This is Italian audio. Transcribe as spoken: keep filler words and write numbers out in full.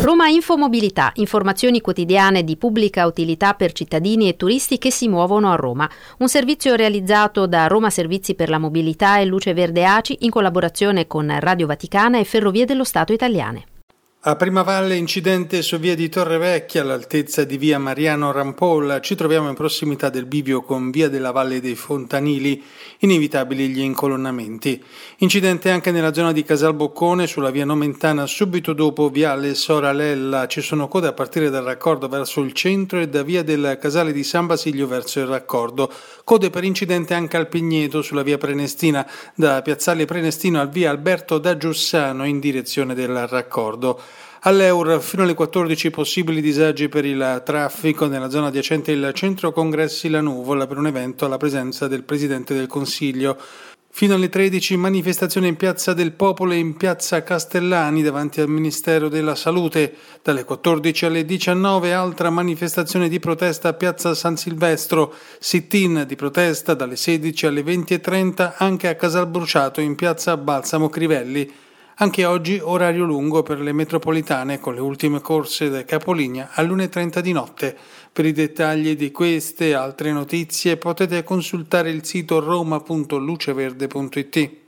Roma Infomobilità, informazioni quotidiane di pubblica utilità per cittadini e turisti che si muovono a Roma. Un servizio realizzato da Roma Servizi per la Mobilità e Luce Verde A C I in collaborazione con Radio Vaticana e Ferrovie dello Stato Italiane. A Primavalle, incidente su via di Torrevecchia all'altezza di via Mariano Rampolla. Ci troviamo in prossimità del bivio con via della Valle dei Fontanili, inevitabili gli incolonnamenti. Incidente anche nella zona di Casalboccone sulla via Nomentana subito dopo viale Soralella. Ci sono code a partire dal raccordo verso il centro e da via del Casale di San Basilio verso il raccordo. Code per incidente anche al Pigneto sulla via Prenestina, da piazzale Prenestino al via Alberto da Giussano in direzione del raccordo. All'Eur fino alle quattordici possibili disagi per il traffico nella zona adiacente il centro congressi La Nuvola per un evento alla presenza del Presidente del Consiglio. Fino alle tredici manifestazione in Piazza del Popolo e in Piazza Castellani davanti al Ministero della Salute. Dalle quattordici alle diciannove altra manifestazione di protesta a Piazza San Silvestro. Sit-in di protesta dalle sedici alle venti e trenta anche a Casalbruciato in Piazza Balsamo Crivelli. Anche oggi orario lungo per le metropolitane con le ultime corse da capolinea all'una e trenta di notte. Per i dettagli di queste e altre notizie potete consultare il sito roma punto luceverde punto it.